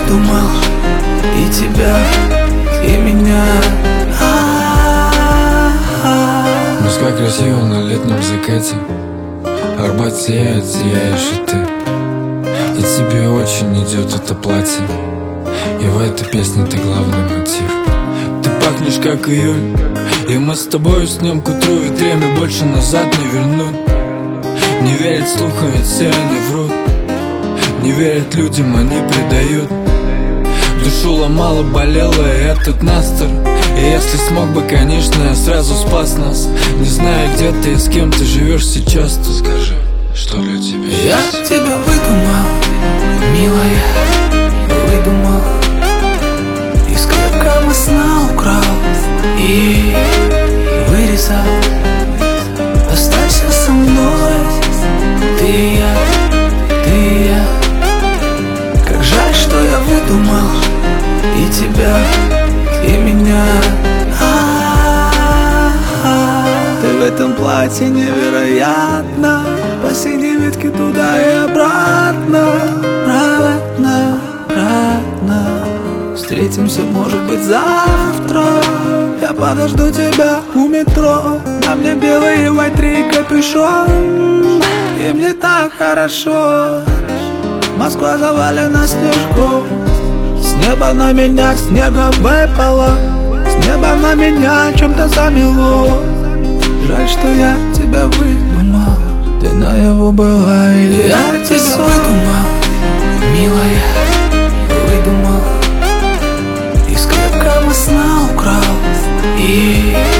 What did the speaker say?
выдумал и тебя, и меня. Москва красива на летнем закате, Арбат сияет, сияешь и ты. И тебе очень идет это платье, и в этой песне ты главный мотив. Ты пахнешь как июнь, и мы с тобой уснем к утру, ведь время больше назад не вернуть. Не верят слухам, ведь все они врут. Не верят людям, они предают. Душу ломало, болело, и этот настр. И если смог бы, конечно, я сразу спас нас. Не знаю, где ты и с кем ты живешь сейчас, то скажи, что для тебя Я тебя выдумал, милая, выдумал. Из крепкого сна украл и вырезал. Останься со мной, ты и я, ты и я. Как жаль, что я выдумал и тебя, и меня. Ты в этом платье невероятно, по синей ветке туда и обратно, обратно, обратно. Встретимся, может быть, завтра. Я подожду тебя у метро. На мне белый white капюшон, и мне так хорошо. Москва завалена снежком. С неба на меня снега выпало, с неба на меня чем-то замело. Жаль, что я тебя выдумал, ты наяву была, и я тебя выдумал, милая, выдумал. Из крепкого сна украл и